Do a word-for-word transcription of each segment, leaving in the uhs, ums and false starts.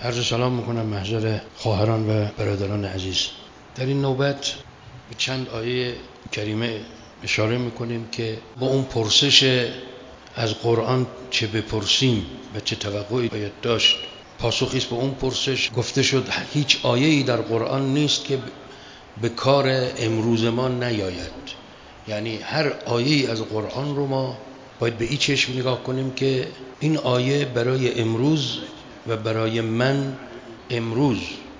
عرض سلام میکنم محضر خواهران و برادران عزیز. در این نوبت به چند آیه کریمه اشاره میکنیم که با اون پرسش از قرآن چه بپرسیم و چه توقعی باید داشت پاسخی است به اون پرسش. گفته شد هیچ آیه‌ای در قرآن نیست که به کار امروز ما نیاید، یعنی هر آیه‌ای از قرآن رو ما باید به این چشم نگاه کنیم که این آیه برای امروز و برای من امروز،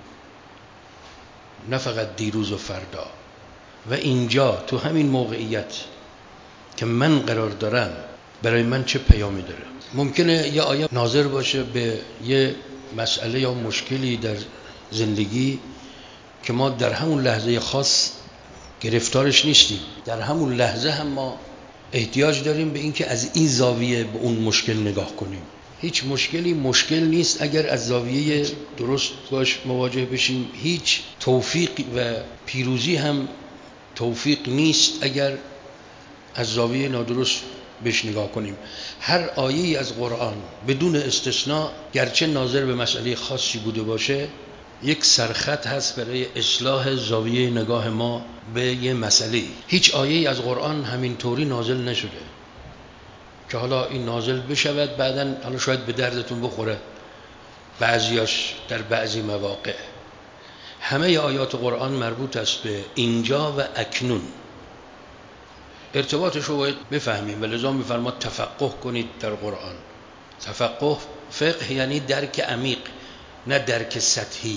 نه فقط دیروز و فردا، و اینجا تو همین موقعیت که من قرار دارم برای من چه پیامی داره. ممکنه یه آیه ناظر باشه به یه مسئله یا مشکلی در زندگی که ما در همون لحظه خاص گرفتارش نیستیم، در همون لحظه هم ما احتیاج داریم به اینکه از این زاویه به اون مشکل نگاه کنیم. هیچ مشکلی مشکل نیست اگر از زاویه درست باش مواجه بشیم. هیچ توفیق و پیروزی هم توفیق نیست اگر از زاویه نادرست بهش نگاه کنیم. هر آیه‌ای از قرآن بدون استثناء گرچه ناظر به مسئله خاصی بوده باشه، یک سرخط هست برای اصلاح زاویه نگاه ما به یه مسئله. هیچ آیه‌ای از قرآن همین طوری نازل نشده که حالا این نازل بشود بعدن حالا شاید به دردتون بخوره بعضیاش در بعضی مواقع. همه آیات قرآن مربوط است به اینجا و اکنون. ارتباطش رو باید بفهمیم و لذا می‌فرماد تفقه کنید در قرآن. تفقه، فقه یعنی درک عمیق، نه درک سطحی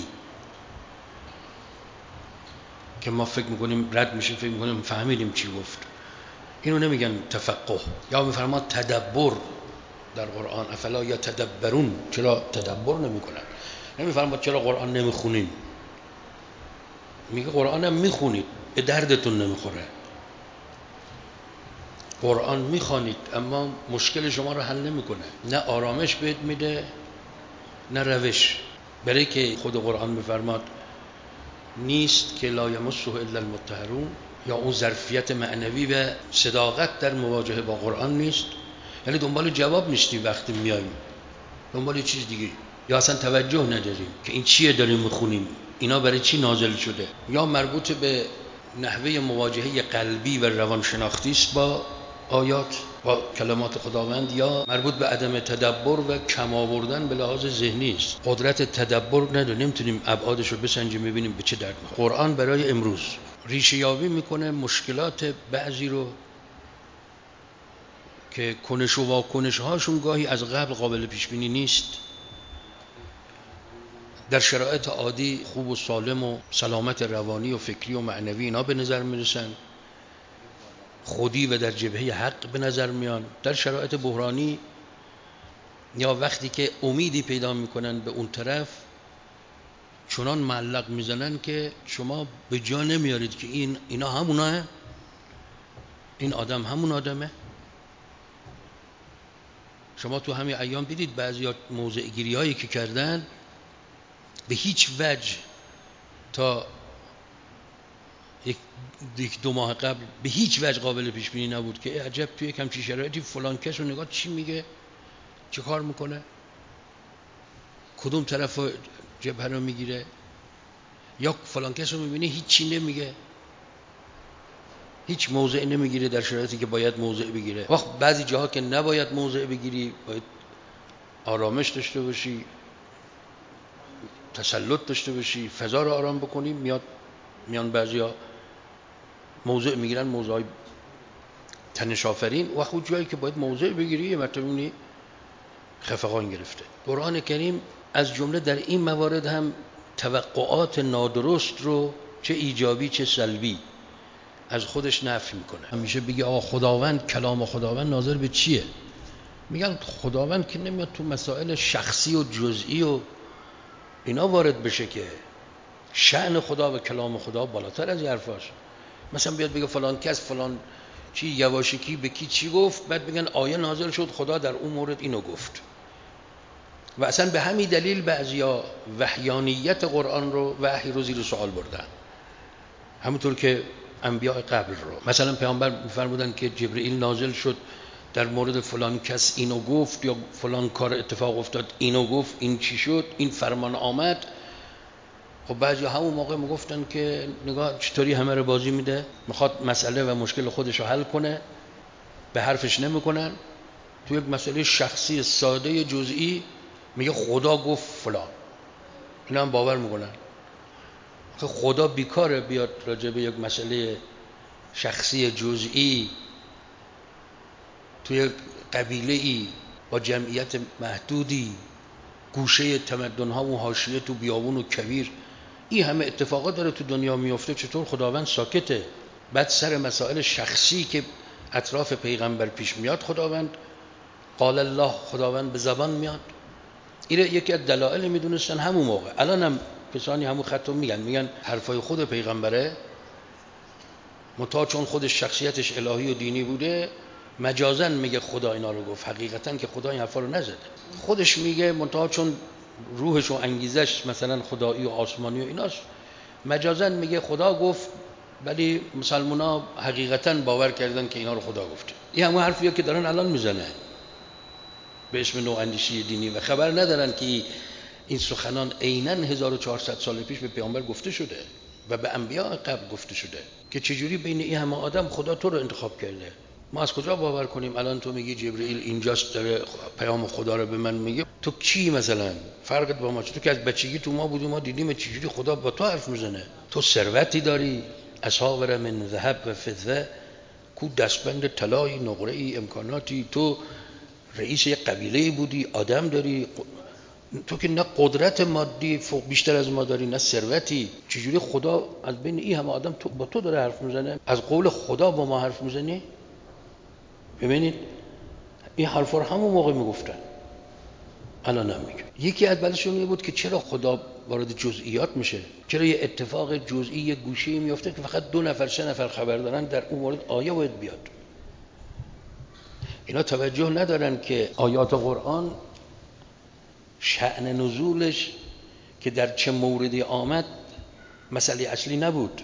که ما فکر میکنیم رد میشیم، فکر میکنیم فهمیدیم چی گفت. اینو نمیگن تفقه. یا میفرماد تدبر در قرآن. افلا یا تدبرون، چرا تدبر نمیکنن؟ نمیفرماد چرا قرآن نمیخونین، میگه قرآن هم میخونید به دردتون نمیخوره. قرآن میخوانید اما مشکل شما رو حل نمیکنه، نه آرامش بهت میده نه روش. برای که خود قرآن میفرماد نیست که لا یمسه الا المطهرون، یا اون ظرفیت معنوی و صداقت در مواجهه با قرآن نیست. یعنی دنبال جواب نیستی وقتی میاییم، دنبال چیز دیگه، یا اصلا توجه نداریم که این چیه داریم میخونیم، اینا برای چی نازل شده. یا مربوط به نحوه مواجهه قلبی و روانشناختی است با آیات، با کلمات خداوند، یا مربوط به عدم تدبر و کم آوردن به لحاظ ذهنی است. قدرت تدبر نداریم، نمیتونیم ابعادش رو بسنجیم ببینیم به چه درد میخوره. قرآن برای امروز ریشه یابی میکنه مشکلات بعضی رو که کنش و واکنش هاشون گاهی از قبل قابل پیش بینی نیست. در شرایط عادی خوب و سالم و سلامت روانی و فکری و معنوی اینا به نظر میرسن، خودی و در جبهه حق به نظر میان. در شرایط بحرانی یا وقتی که امیدی پیدا میکنن به اون طرف، چنان معلق میزنن که شما به جا نمیارید که این اینا همونه، این آدم همون آدمه. شما تو همین ایام دیدید بعضی موضع گیری هایی که کردن به هیچ وجه تا یک, یک دو ماه قبل به هیچ وجه قابل پیش بینی نبود که عجب توی یک همچین شرایطی فلان کس رو نگاه چی میگه، چه کار میکنه، کدوم طرف جبهه رو میگیره. یا فلان کس رو میبینی هیچی نمیگه، هیچ موضعی نمیگیره در شرایطی که باید موضع بگیره. وقت بعضی جاها که نباید موضع بگیری، باید آرامش داشته باشی، تسلط داشته باشی، فضا رو آرام بکنی. میاد میان بعضیا موضع میگیرن، موضوعای تنش آفرین، و خود جایی که باید موضع بگیری یه مرتبه میبینی خفقان گرفته. قرآن کریم از جمله در این موارد هم توقعات نادرست رو چه ایجابی چه سلبی از خودش نفی میکنه. همیشه بگی آقا خداوند، کلام خداوند ناظر به چیه؟ میگن خداوند که نمیاد تو مسائل شخصی و جزئی و اینا وارد بشه، که شأن خدا و کلام خدا بالاتر از این حرفاست. مثلا بیاد بگه فلان کس فلان چی یواشکی به کی چی گفت، بعد بگن آیه نازل شد خدا در اون مورد اینو گفت. و اصلا به همین دلیل بعضیا وحیانیت قرآن رو وحی رو زیر سوال بردن، همونطور که انبیاء قبل رو. مثلا پیامبر می‌فرمودن که جبرئیل نازل شد در مورد فلان کس اینو گفت یا فلان کار اتفاق افتاد اینو گفت، این چی شد، این فرمان آمد. خب بعضی همون موقع میگفتن که نگاه چطوری همه رو بازی میده، میخواد مسئله و مشکل خودش رو حل کنه، به حرفش نمیکنن. تو یک مسئله شخصی ساده جزئی میگه خدا گفت فلان، اینا هم باور میکنن. خدا بیکاره بیاد راجع به یک مسئله شخصی جزئی توی قبیله‌ای با جمعیت محدودی گوشه تمدن‌ها و حاشیه تو بیابون و کویر این همه اتفاقات داره تو دنیا میفته، چطور خداوند ساکته؟ بعد سر مسائل شخصی که اطراف پیغمبر پیش میاد خداوند قال الله، خداوند به زبان میاد. این یکی از دلایل میدونستن همون موقع. الان هم کسانی همون خطو میگن میگن حرفای خود پیغمبره، متا چون خودش شخصیتش الهی و دینی بوده مجازن میگه خدا اینا رو گفت، حقیقتا که خدا این حرفا رو نزده. خودش میگه متا چون روحش و انگیزش مثلا خدایی و آسمانی و ایناست، مجازن میگه خدا گفت، ولی مسلمونا حقیقتا باور کردن که اینا رو خدا گفته. این همون حرفیه که دارن الان میزنن به اسم نواندیشی دینی و خبر ندارن که این سخنان عیناً هزار و چهارصد سال پیش به پیامبر گفته شده و به انبیاء قبل گفته شده که چجوری بین این همه آدم خدا تو رو انتخاب کرده. ما از کجا باور کنیم الان تو میگی جبرئیل اینجاست داره پیام خدا رو به من میگه؟ تو کی مثلا؟ فرقت با ما چه؟ تو که از بچگی تو ما بودی، ما دیدیم چجوری خدا با تو حرف میزنه. تو ثروتی داری، اساور من ذهب و فضه، کو دستبند طلایی، نقره‌ای، امکاناتی، تو رئیس یک قبیله بودی، آدم داری، تو که نه قدرت مادی فوق بیشتر از ما داری نه ثروتی، چجوری خدا از بین این همه آدم تو با تو داره حرف میزنه؟ از قول خدا با ما حرف میزنی؟ ببینید این حرفا رو همون موقع میگفتن، الان هم میگن. یکی از دلایلشون این بود که چرا خدا وارد جزئیات میشه، چرا یه اتفاق جزئی یه گوشه‌ای میفته که فقط دو نفر سه نفر خبر دارن، در اون مورد آیه باید بیاد. اینا توجه ندارن که آیات قرآن شأن نزولش که در چه موردی آمد مسئله اصلی نبود.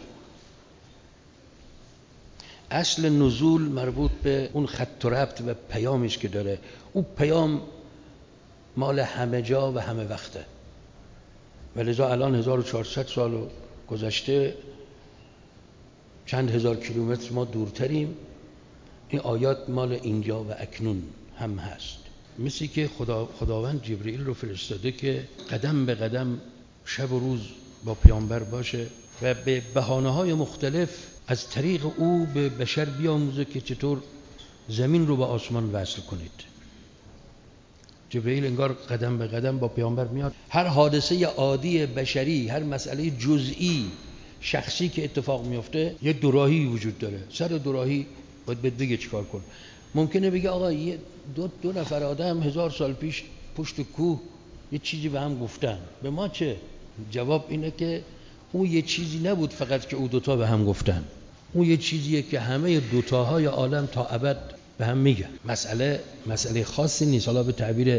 اصل نزول مربوط به اون خط و ربط و پیامش که داره. اون پیام مال همه جا و همه وقته، ولذا الان هزار و چهارصد سال گذشته، چند هزار کیلومتر ما دورتریم، این آیات مال اینجا و اکنون هم هست. مثل که خدا خداوند جبرئیل رو فرستاده که قدم به قدم شب و روز با پیامبر باشه و به بهانه‌های مختلف از طریق او به بشر بیاموزه که چطور زمین رو با آسمان وصل کنید. جبرئیل انگار قدم به قدم با پیامبر میاد. هر حادثه عادی بشری، هر مسئله جزئی شخصی که اتفاق میفته یه دوراهی وجود داره. سر دوراهی باید بگه چیکار کن. ممکنه بگه آقا یه دو, دو نفر آدم هزار سال پیش پشت کوه یه چیزی به هم گفتن، به ما چه؟ جواب اینه که اون یه چیزی نبود فقط که او دوتا به هم گفتن، اون یه چیزیه که همه دوتاهای عالم تا ابد به هم میگن. مسئله مسئله خاصی نیست. حالا به تعبیر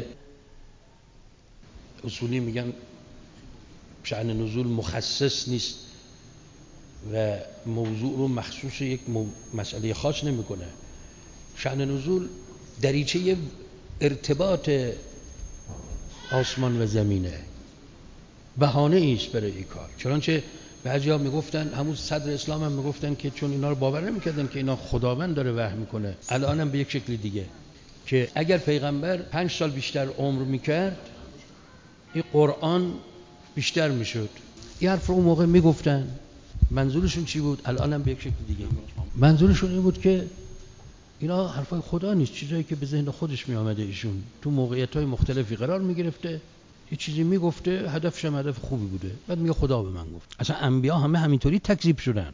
اصولی میگن شأن نزول مخصص نیست و موضوع رو مخصوص یک مسئله خاص نمیکنه. شأن نزول دریچه ارتباط آسمان و زمینه، بهانه ایست برای این کار. چنانچه بعضیا میگفتن، همون صدر اسلام هم میگفتن که چون اینا رو باور نمیکردن که اینا خداوند داره وحی میکنه، الان هم به یک شکل دیگه، که اگر پیغمبر پنج سال بیشتر عمر میکرد این قرآن بیشتر میشد. این حرف رو اون موقع میگفتن. منظورشون چی بود؟ الان هم به یک شکل دیگه منظورشون این بود که اینا حرفای خدا نیست، چیزایی که به ذهن خودش می آمده. ایشون تو موقعیت‌های مختلفی قرار می گرفته، یه چیزی می گفته، هدفش هم هدف خوبی بوده، بعد میگه خدا به من گفت. اصلا انبیا همه همینطوری تکذیب شدن.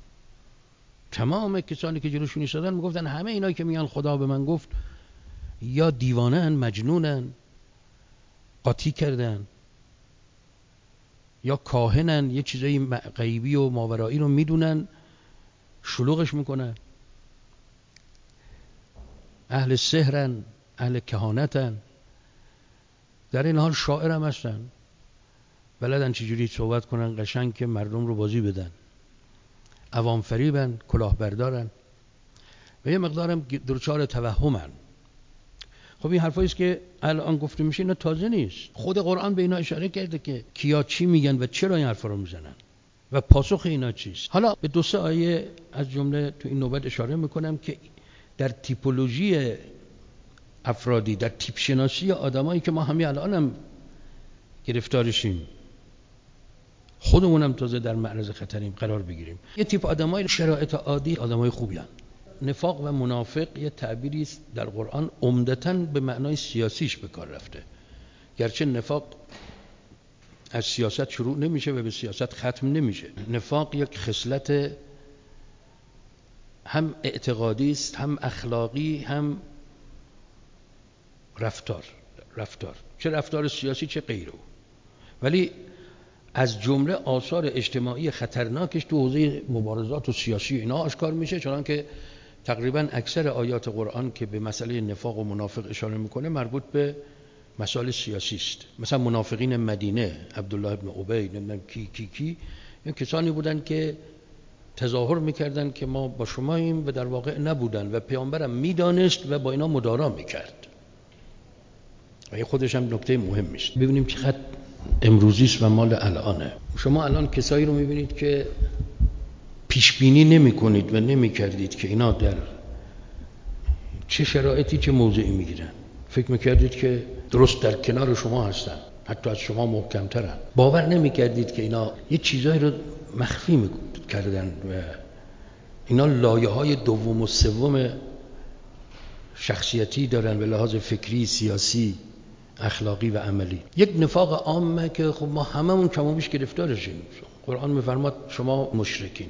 تمام کسانی که جلوشون ایستادن میگفتن همه اینا که میگن خدا به من گفت یا دیوانه‌ان، مجنونن، قاطی کردن، یا کاهنن، یه چیزای غیبی و ماورایی رو میدونن، شلوغش میکنن. اهل سحرن، اهل کهانتن، در این حال شاعر هم هستن، بلدن چجوری صحبت کنن قشنگ که مردم رو بازی بدن. عوام فریبن، کلاهبردارن. و یه مقدارم دچار توهمن. خب این حرفایی است که الان گفته میشه اینا تازه نیست. خود قرآن به اینا اشاره کرده که کیا چی میگن و چرا این حرفا رو میزنن و پاسخ اینا چیست. حالا به دو سه آیه از جمله تو این نوبت اشاره میکنم که در تیپولوژی افرادی، در تیپ شناسی آدمایی که ما همین الانم هم گرفتارشیم، خودمونم تازه در معرض خطریم قرار بگیریم. یه تیپ آدمای شرایط عادی آدمای خوبی هستند. نفاق و منافق یه تعبیری است در قرآن عمدتاً به معنای سیاسیش به کار رفته، گرچه نفاق از سیاست شروع نمیشه و به سیاست ختم نمیشه. نفاق یک خصلت هم اعتقادی است، هم اخلاقی، هم رفتار رفتار چه رفتار سیاسی چه غیره. ولی از جمله آثار اجتماعی خطرناکش تو حوزه مبارزات و سیاسی اینا آشکار میشه، چون که تقریبا اکثر آیات قرآن که به مسئله نفاق و منافق اشاره میکنه مربوط به مسائل سیاسی است. مثلا منافقین مدینه، عبدالله ابن ابی، نمیدونم کی کی کی، این کسانی بودن که تظاهر میکردن که ما با شماییم و در واقع نبودن و پیامبرم میدانست و با اینا مدارا میکرد. و این خودش هم نکته مهم است. ببینیم چقدر امروزی است و مال الانه. شما الان کسایی رو میبینید که پیش بینی نمی‌کنید و نمی‌کردید که اینا در چه شرایطی چه موضعی میگیرن. فکر می‌کردید که درست در کنار شما هستن، حتی از شما محکم‌ترن. باور نمی‌کردید که اینا یه چیزایی رو مخفی می‌کردن و اینا لایه‌های دوم و سوم شخصیتی دارن به لحاظ فکری، سیاسی، اخلاقی و عملی. یک نفاق عامه که خب ما هممون کم و بیش گرفتارشیم. قرآن می‌فرماد شما مشرکین.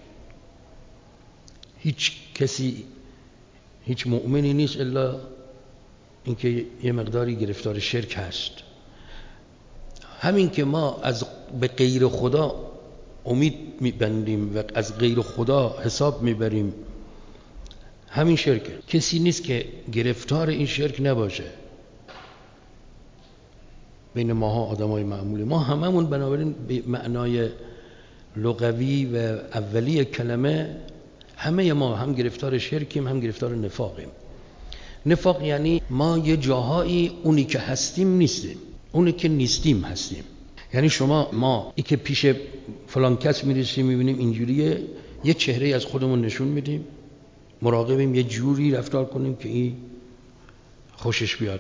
هیچ کسی، هیچ مؤمنی نیست الا اینکه یه مقداری گرفتار شرک هست. همین که ما از به غیر خدا امید میبندیم و از غیر خدا حساب میبریم، همین شرکه. کسی نیست که گرفتار این شرک نباشه بین ماها آدمای معمولی. ما هممون بنابراین به معنای لغوی و اولی کلمه همه ما هم گرفتار شرکیم هم گرفتار نفاقیم. نفاق یعنی ما یه جاهایی اونی که هستیم نیستیم، اونی که نیستیم هستیم. یعنی شما ما ای که پیش فلان کس میرسیم میبینیم اینجوریه، یه چهره از خودمون نشون میدیم، مراقبیم یه جوری رفتار کنیم که این خوشش بیاد.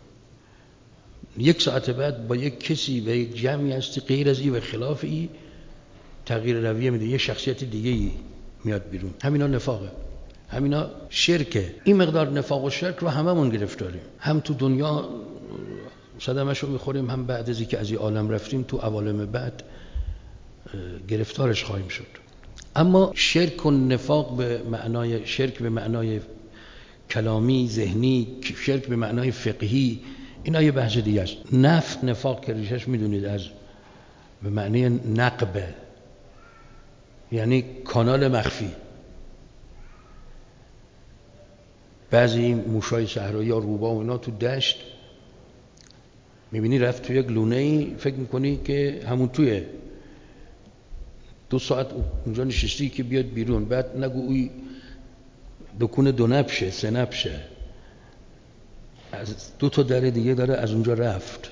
یک ساعت بعد با یک کسی و یک جمعی هستی غیر از این و خلاف این تغییر رویه میده، یه شخصیت دیگه ای میاد بیرون. همینا نفاقه، همینا شرکه. این مقدار نفاق و شرک رو هممون گرفتاریم. هم تو دنیا صدمشو میخوریم، هم بعد از اینکه از این عالم رفتیم تو عوالم بعد گرفتارش خواهیم شد. اما شرک و نفاق به معنای شرک به معنای کلامی، ذهنی، شرک به معنای فقهی، اینا یه بحث دیگه است. نفت نفاق که ریشش میدونید از به معنی نقبه، یعنی کانال مخفی. بعضی موشای صحرایی یا روبا و اینا تو دشت میبینی رفت تو یک لونه‌ای، فکر میکنی که همون توی دو ساعت اونجا نشستی که بیاد بیرون، بعد نگو اوی دکون دو نبشه سه نبشه، از دو تا در دیگه داره از اونجا رفت.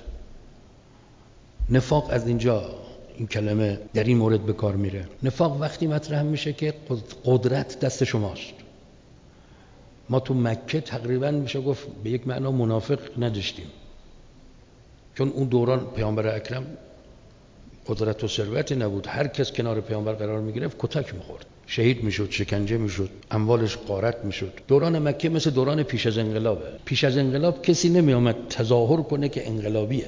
نفاق از اینجا این کلمه در این مورد به کار میره. نفاق وقتی مطرح میشه که قدرت دست شماست. ما تو مکه تقریبا میشه گفت به یک معنا منافق نداشتیم، چون اون دوران پیامبر اکرم قدرت و ثروتی نبود. هر کس کنار پیامبر قرار میگرفت کتک میخورد، شهید میشد، شکنجه میشد، اموالش غارت میشد. دوران مکه مثل دوران پیش از انقلابه. پیش از انقلاب کسی نمیامد تظاهر کنه که انقلابیه،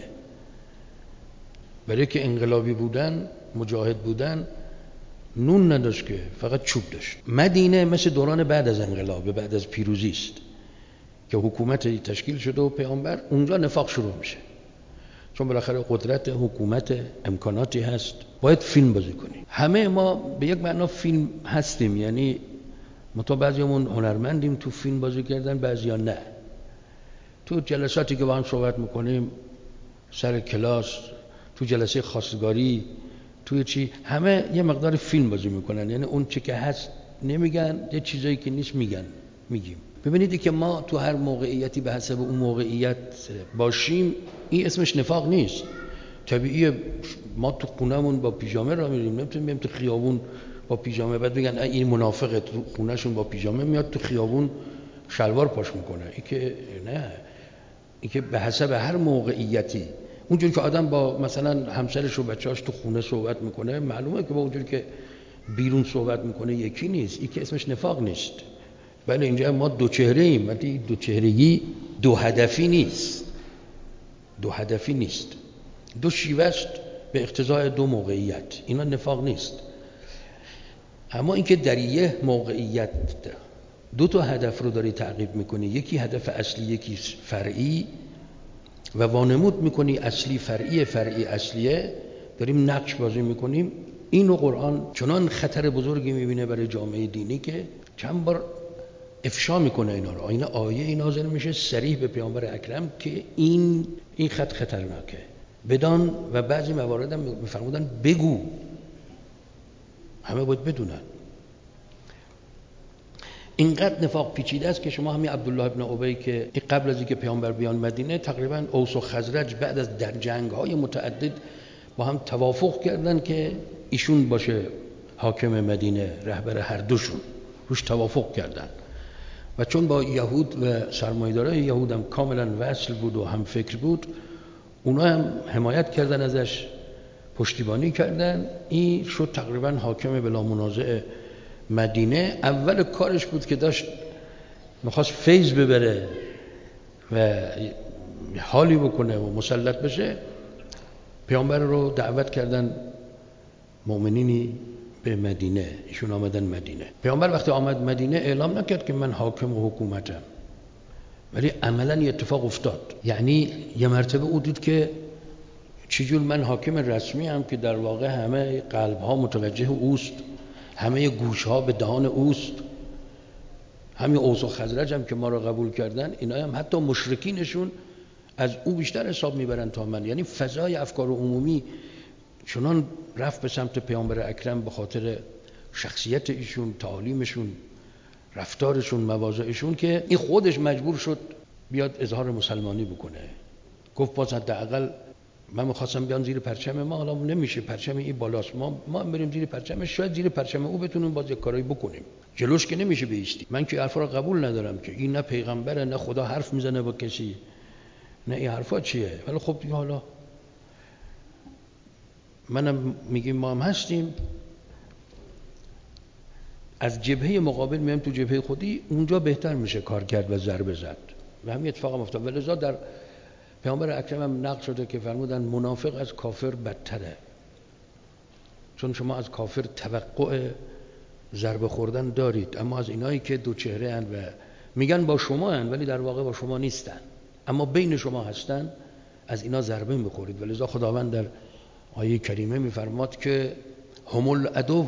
برای که انقلابی بودن، مجاهد بودن، نون نداشت که فقط چوب داشت. مدینه مثل دوران بعد از انقلاب، بعد از پیروزی است که حکومت تشکیل شده و پیامبر، اونجا نفاق شروع میشه، چون بالاخره قدرت حکومت امکاناتی هست، باید فیلم بازی کنیم. همه ما به یک معنا فیلم هستیم، یعنی متا بعضیمون هنرمندیم تو فیلم بازی کردن، بعضیا نه. تو جلساتی که با هم صحبت میکنیم، سر کلاس، تو جلسه خواستگاری، توی چی، همه یه مقدار فیلم بازی میکنن. یعنی اون چی که هست نمیگن، یه چیزایی که نیست میگن. میگیم. ببینید که ما تو هر موقعیتی به حسب اون موقعیت باشیم، این اسمش نفاق نیست. طبیعیه ما تو خونمون با پیژامه راه میریم، نمیتونیم بریم تو خیابون با پیژامه بعد بگن این منافقه، تو خونهشون با پیژامه میاد تو خیابون شلوار پاش میکنه. این که نه، این که به حسب هر موقعیتی. اونجور که آدم با مثلا همسرش و بچه‌اش تو خونه صحبت میکنه معلومه که با اونجور که بیرون صحبت میکنه یکی نیست. این که اسمش نفاق نیست. بله اینجا ما دو چهره ایم، ولی دو چهرگی دو هدفی نیست. دو هدفی نیست. دو شیوه است به اقتضای دو موقعیت. اینا نفاق نیست. اما اینکه در یه موقعیت دو تا هدف رو داری تعقیب میکنی، یکی هدف اصلی یکی فرعی، و وانمود میکنی اصلی فرعی فرعی اصلیه، داریم نقش بازی میکنیم. اینو قرآن چنان خطر بزرگی میبینه برای جامعه دینی که چند بار افشا میکنه اینا رو. این آیه نازل میشه صریح به پیامبر اکرم که این این خط خطرناکه بدان، و بعضی موارد هم میفرمودن بگو، همه باید بدونن. اینقدر نفاق پیچیده است که شما همین عبدالله ابن ابی که قبل از اینکه پیامبر بیان مدینه، تقریبا اوس و خزرج بعد از در جنگ‌های متعدد با هم توافق کردن که ایشون باشه حاکم مدینه، رهبر هر دوشون، روش توافق کردن. و چون با یهود و سرمایه‌دارای یهود هم کاملا وصل بود و هم فکر بود، اونا هم حمایت کردن ازش، پشتیبانی کردن. این شد تقریبا حاکم بلا منازع مدینه. اول کارش بود که داشت میخواست فیض ببره و حالی بکنه و مسلط بشه، پیامبر رو دعوت کردن مؤمنینی به مدینه. ایشون آمدن مدینه. پیامبر وقتی آمد مدینه اعلام نکرد که من حاکم و حکومتم، ولی عملا یه اتفاق افتاد. یعنی یه مرتبه او دید که چجور من حاکم رسمی هم که در واقع همه قلب ها متوجه اوست، همه گوش ها به دهان اوست، همین اوس و خزرج هم که ما رو قبول کردن، اینا هم حتی مشرکینشون از او بیشتر حساب میبرن تا من. یعنی فضای افکار عمومی چنان رفت به سمت پیامبر اکرم به خاطر شخصیت ایشون، تعالیمشون، رفتارشون، مواضعشون، که این خودش مجبور شد بیاد اظهار مسلمانی بکنه. گفت باز حداقل من می‌خواستم بیان زیر پرچم ما، حالا نمیشه، پرچم این بالاست، ما ما بریم زیر پرچمش، شاید زیر پرچم او بتونیم باز یک کارایی بکنیم. جلوش که نمیشه بیستی. من که حرفا رو قبول ندارم که این نه پیغمبره، نه خدا حرف میزنه با کسی، نه این حرفا چیه. ولی خب دیگه حالا منم میگیم ما هم هستیم، از جبهه مقابل میایم تو جبهه خودی، اونجا بهتر میشه کار کرد و ضربه زد. و همین اتفاق هم افتاد. ولذا در پیامبر اکرم هم نقل شده که فرمودن منافق از کافر بدتره، چون شما از کافر توقع ضربه خوردن دارید، اما از اینایی که دو چهره اند و میگن با شما اند ولی در واقع با شما نیستن، اما بین شما هستن، از اینا ضربه میخورید. ولذا خداوند در آیه کریمه میفرماد که هم العدو،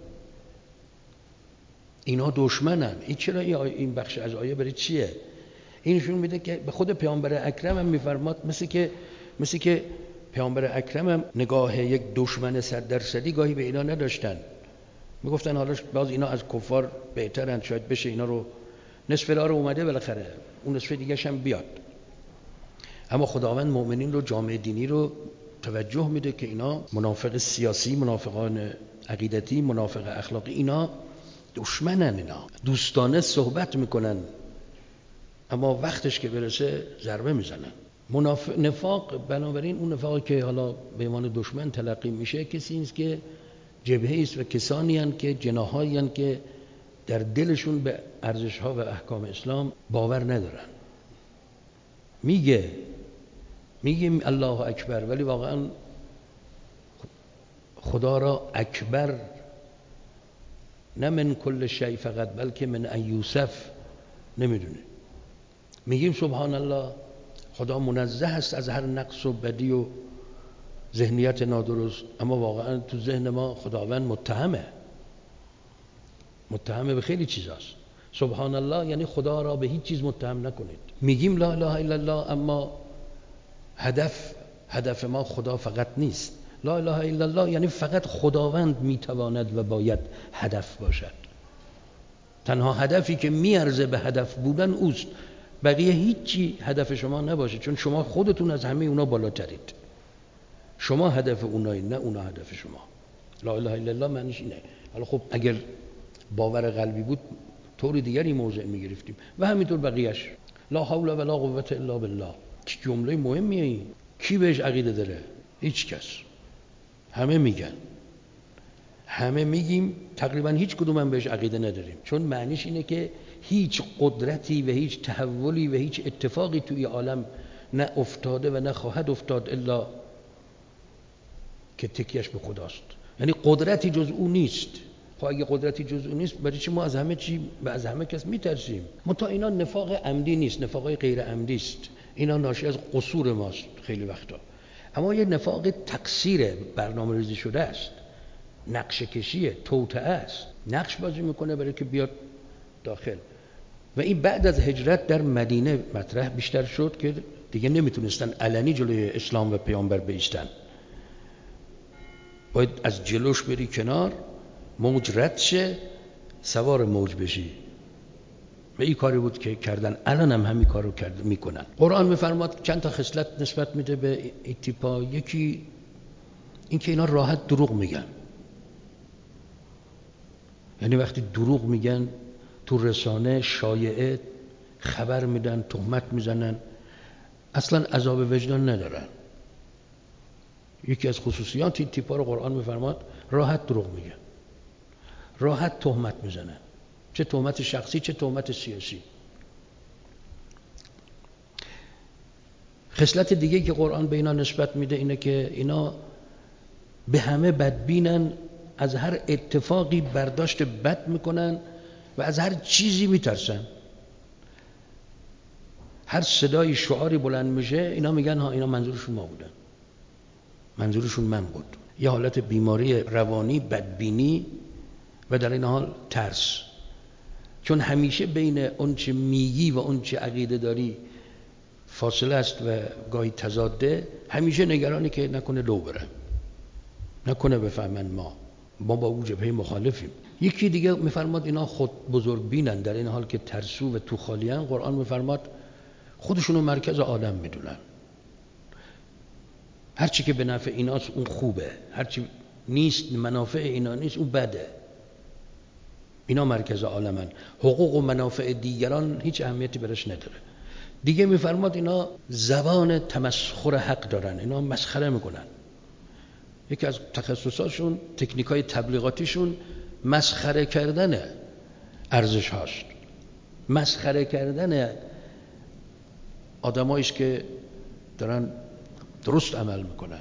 اینا دشمنن. این چرا این بخش از آیه برای چیه؟ اینشون میده که به خود پیامبر اکرم هم میفرماد، مثل که مثل که پیامبر اکرم هم نگاه یک دشمن صد درصدی گاهی به اینا نداشتن. میگفتن حالا باز اینا از کفار بهترن، شاید بشه اینا رو، نصف راه رو اومده بالاخره، اون نصف دیگه هم بیاد. اما خداوند مؤمنین رو، جامعه دینی رو توجه میده که اینا منافق سیاسی، منافقان عقیدتی، منافق اخلاقی، اینا دشمنن، اینا دوستانه صحبت میکنن، اما وقتش که برسه ضربه میزنن. منافق نفاق، بنابراین اون نفاقی که حالا به عنوان دشمن تلقی میشه کسی است که جبهه است و کسانی هستند که جناحایی هستند که در دلشون به ارزش‌ها و احکام اسلام باور ندارن. میگه میگیم الله اکبر، ولی واقعا خدا را اکبر نه من کل شیء فقط، بلکه من ان یوصف نمیدونه. میگیم سبحان الله، خدا منزه است از هر نقص و بدی و ذهنیت نادرست، اما واقعا تو ذهن ما خداوند متهمه، متهمه به خیلی چیزاست. سبحان الله یعنی خدا را به هیچ چیز متهم نکنید. میگیم لا اله الا الله، اما هدف هدف ما خدا فقط نیست. لا اله الا الله یعنی فقط خداوند میتواند و باید هدف باشد. تنها هدفی که میارزه به هدف بودن اوست، بقیه هیچی هدف شما نباشه، چون شما خودتون از همه اونا بالاترید. شما هدف اونایی، نه اونا هدف شما. لا اله الا الله معنیش اینه. حالا خب اگر باور قلبی بود طور دیگری موضع میگرفتیم و همینطور بقیهش. لا حول ولا قوة الا بالله که جمله مهمیه این. کی بهش عقیده داره؟ هیچ کس. همه میگن، همه میگیم، تقریبا هیچ کدوم هم بهش عقیده نداریم، چون معنیش اینه که هیچ قدرتی و هیچ تحولی و هیچ اتفاقی توی عالم نه افتاده و نه خواهد افتاد الا که تکیهش به خداست. یعنی قدرتی جز او نیست. خب اگه قدرتی جز او نیست برای چی ما از همه چی و از همه کس میترسیم؟ متا اینا نفاق عمدی نیست، نفاقای غیر عمدی است. اینا ناشی از قصور ماست خیلی وقتا. اما یه نفاق تقصیر برنامه‌ریزی شده است، نقشه کشیه، توطئه است، نقش بازی میکنه برای که بیاد داخل. و این بعد از هجرت در مدینه مطرح بیشتر شد که دیگه نمیتونستن علنی جلوی اسلام و پیامبر بایستن، باید از جلوش بری کنار، موج رد شه، سوار موج بشی. و این کاری بود که کردن، الان هم همین کارو کرد میکنن. قرآن میفرماد چند تا خصلت نسبت میده به این تیپا. یکی این که اینا راحت دروغ میگن، یعنی وقتی دروغ میگن تو رسانه شایعه خبر میدن، تهمت میزنن، اصلا عذاب وجدان ندارن. یکی از خصوصیات این تیپا رو قرآن میفرماد راحت دروغ میگن، راحت تهمت میزنن، چه تهمت شخصی چه تهمت سیاسی. خصلت دیگه که قرآن به اینا نسبت میده اینه که اینا به همه بدبینن، از هر اتفاقی برداشت بد میکنن و از هر چیزی میترسن. هر صدای شعاری بلند میشه اینا میگن ها اینا منظورشون ما بودن، منظورشون من بود. یه حالت بیماری روانی، بدبینی و در این حال ترس. چون همیشه بین اون چه میگی و اون چه عقیده داری فاصله است و گاهی تضاده، همیشه نگرانی که نکنه لو برن، نکنه بفهمن ما ما با او جبهه مخالفیم. یکی دیگه میفرماد اینا خود بزرگ بینن، در این حال که ترسو و تو خالیان. قرآن میفرماد خودشونو مرکز عالم میدونن، هرچی که به نفع ایناست اون خوبه، هرچی نیست منافع اینا نیست اون بده. اینا مرکز عالمن، حقوق و منافع دیگران هیچ اهمیتی برش نداره. دیگه میفرماد اینا زبان تمسخر حق دارن، اینا مسخره میکنن. یکی از تخصصاشون، تکنیکای تبلیغاتیشون مسخره کردن ارزش هاست، مسخره کردن آدماییست که دارن درست عمل میکنن.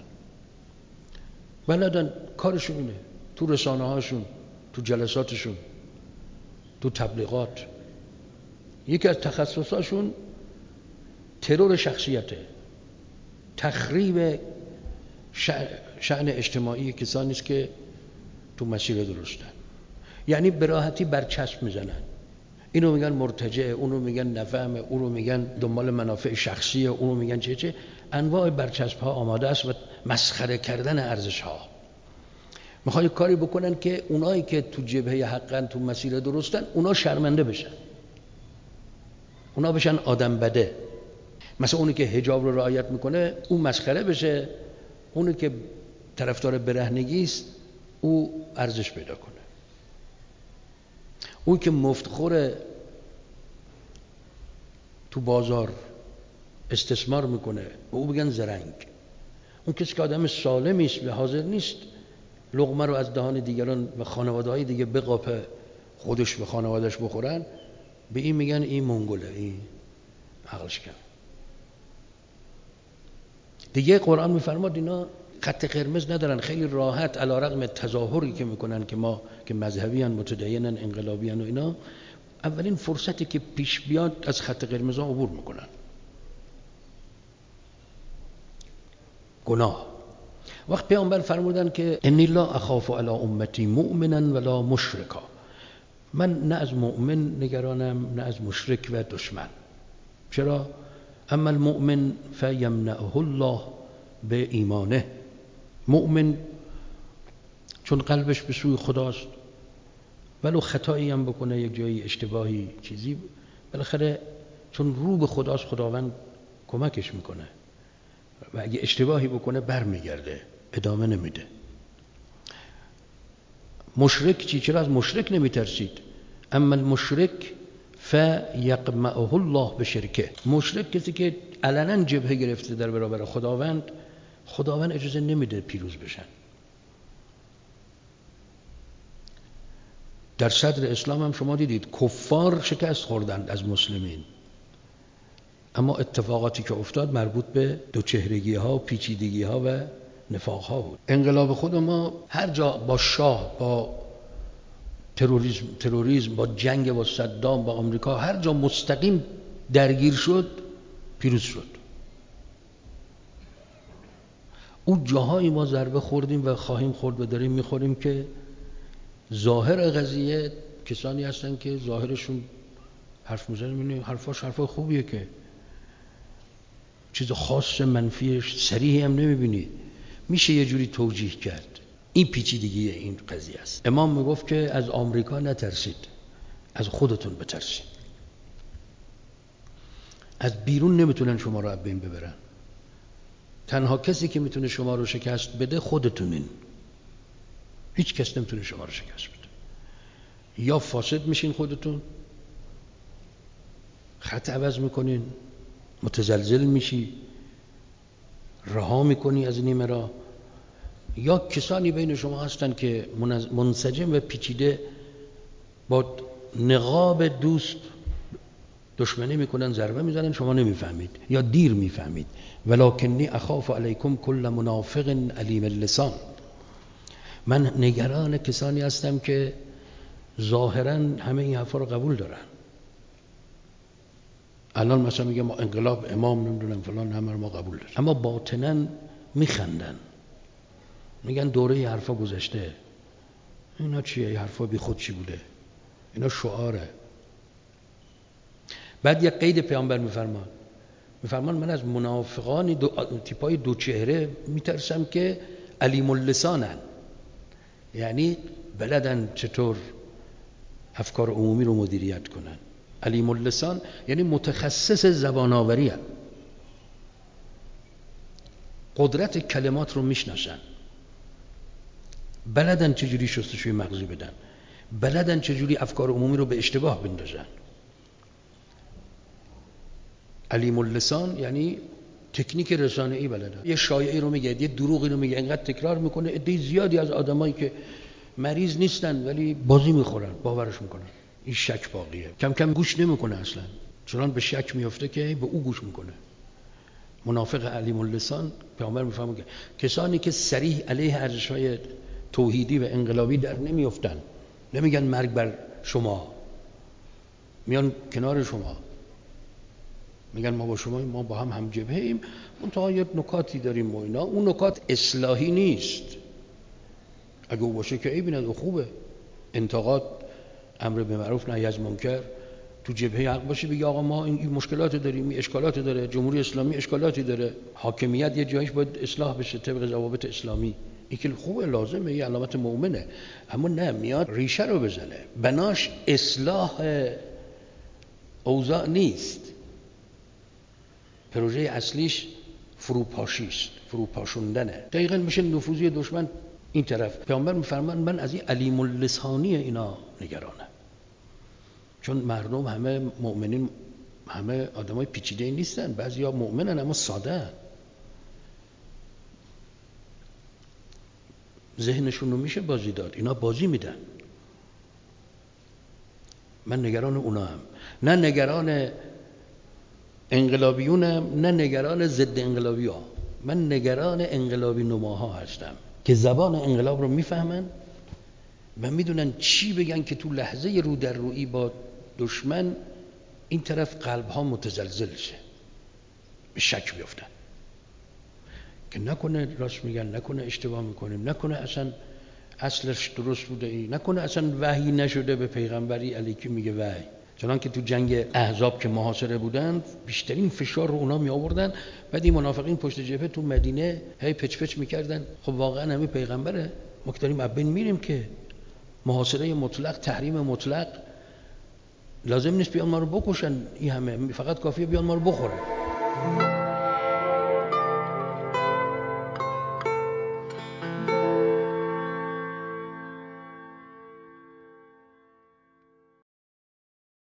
بلدن، کارشون اینه، تو رسانه هاشون، تو جلساتشون، تو تبلیغات. یکی از تخصصاشون ترور شخصیته، تخریب شأن اجتماعی کسانی است که تو مسیر درستن. یعنی به راحتی برچسب میزنن، اینو میگن مرتجع، اونو میگن نفهم، اونو میگن دنبال منافع شخصیه، اونو میگن چه چه. انواع برچسب ها آماده است و مسخره کردن ارزش ها. میخوان کاری بکنن که اونایی که تو جبهه حقن، تو مسیر درستن، اونا شرمنده بشن، اونا بشن آدم بده. مثلا اونی که حجاب رو رعایت میکنه اون مسخره بشه، اونی که طرفدار برهنگی است او ارزش پیدا کنه، اون که مفتخور تو بازار استثمار میکنه او بگن زرنگ. اون کسی که آدم سالمی است و حاضر نیست لقمه رو از دهان دیگران و خانواده‌های دیگه بقاپه خودش به خانواده‌اش بخورن، به این میگن این منگوله، این عقلش کم. دیگه قرآن میفرماد اینا خط قرمز ندارن، خیلی راحت علی رغم تظاهری که میکنن که ما که مذهبیان، متدینن، انقلابیان و اینا، اولین فرصتی که پیش بیاد از خط قرمز ها عبور میکنن. گناه. وقت پیامبر فرمودن که انی لا اخاف علی امتی مؤمنا ولا مشرکا، من نه از مؤمن نگرانم نه از مشرک و دشمن. چرا؟ اما المؤمن فیمنعه الله به ایمانه. مؤمن چون قلبش به سوی خداست ولو خطایی هم بکنه، یک جایی اشتباهی چیزی، بالاخره چون رو به خداست، خداوند کمکش میکنه و اگه اشتباهی بکنه برمیگرده، ادامه نمیده. مشرک چی؟ چرا از مشرک نمیترسید؟ اما المشرک فیقمعه الله بشرکه. مشرک کسی که علنا جبهه گرفته در برابر خداوند، خداوند اجازه نمیده پیروز بشن. در صدر اسلام هم شما دیدید کفار شکست خوردند از مسلمین، اما اتفاقاتی که افتاد مربوط به دو چهرگی ها و پیچیدگی ها و نفاق ها بود. انقلاب خود ما هر جا با شاه، با تروریسم، تروریسم با جنگ با صدام، با آمریکا، هر جا مستقیم درگیر شد پیروز شد. اون جاهایی ما ضربه خوردیم و خواهیم خورد و داریم میخوریم که ظاهر قضیه کسانی هستن که ظاهرشون حرف میزنن، میبینی حرفاش حرفای خوبیه که چیز خاص منفیش صریحی هم نمیبینی، میشه یه جوری توجیه کرد. این پیچیدگی این قضیه است. امام میگفت که از آمریکا نترسید، از خودتون بترسید. از بیرون نمیتونن شما رو از بین ببرن. تنها کسی که میتونه شما رو شکست بده خودتونین. هیچ کس نمیتونه شما رو شکست بده. یا فاسد میشین خودتون، خط عوض میکنین، متزلزل میشی، رها میکنی از نیمه راه، یا کسانی بین شما هستن که منسجم و پیچیده با نقاب دوست دشمنی میکنن، ضربه میزنن، شما نمیفهمید یا دیر میفهمید. ولکنی اخاف علیکم کل منافق علیم اللسان. من نگران کسانی هستم که ظاهرا همه این حرفا رو قبول دارن. الان مثلا میگه ما انقلاب امام نمیدونم فلان همه رو ما قبول داریم، اما باطنا میخندن، میگن دوره ی حرفا گذشته. اینا چیه؟ این حرفا بی خود چی بوده؟ اینا شعاره. بعد یک قید پیامبر میفرمان، میفرمان من از منافقان دو تیپای دو چهره میترسم که علیم اللسانن، یعنی بلدن چطور افکار عمومی رو مدیریت کنن. علیم اللسان یعنی متخصص زبان آوری هست، قدرت کلمات رو میشناسن، بلدن چجوری شستشوی مغزی بدن، بلدن چجوری افکار عمومی رو به اشتباه بندازن. علیم اللسان یعنی تکنیک رسانه‌ای بلدن. یه شایعی رو میگه، یه دروغی رو میگه، اینقدر تکرار میکنه، عده زیادی از آدمایی که مریض نیستن ولی بازی میخورن باورش میکنن. این شک باقیه، کم کم گوش نمیکنه اصلا، چون به شک میفته که به او گوش میکنه. منافق علیم اللسان پیامبر میفهمه که کسانی که صریح علیه ارزش‌های توحیدی و انقلابی در نمیافتن، نمیگن مرگ بر شما، میان کنار شما، میگن ما با شما، ما با هم هم جبهه ایم، منتها یه نکاتی داریم و اینا. اون نکات اصلاحی نیست، اگه او باشه که عیبی نداره، خوبه. انتقاد، امر به معروف نهی از منکر، تو جبهه حق باشه بگی آقا ما این مشکلات داریم، این اشکالات داره، جمهوری اسلامی اشکالاتی داره، حاکمیت یه جایش باید اصلاح بشه طبق ضوابط اسلامی. این که خوبه، لازمه، یه علامت مؤمنه. اما نه، میاد ریشه رو بزنه. بناش اصلاح اوضاع نیست، پروژه اصلیش فروپاشیست، فروپاشوندنه. دقیقاً میشه نفوذی دشمن این طرف. پیامبر میفرمان من از این علیم اللسانی اینا نگرانم، چون مردم همه مؤمنین، همه آدمای پیچیده نیستن، بعضیا مؤمنن اما ساده، ذهنشون رو میشه بازی داد، اینا بازی میدن. من نگران اونا هم، نه نگران انقلابیونم، نه نگران ضد انقلابی ها. من نگران انقلابی نماها هستم که زبان انقلاب رو میفهمن و میدونن چی بگن که تو لحظه رو در رویی با دشمن این طرف قلب ها متزلزل شه، به شک بیفتن که نکنه راست میگن، نکنه اشتباه میکنیم، نکنه اصلا اصلش درست بوده، ای نکنه اصلا وحی نشده به پیغمبری علیکی میگه وحی. چنان که تو جنگ احزاب که محاصره بودند بیشترین فشار رو اونا می آوردن، بعد این منافقین پشت جبهه تو مدینه هی پچ پچ میکردن خب واقعا همین پیغمبره، ما که داریم از بین میریم که محاصره مطلق، تحریم مطلق. لازم نیست بیان ما رو بکشن، این همه فقط کافیه بیان ما رو بخورن.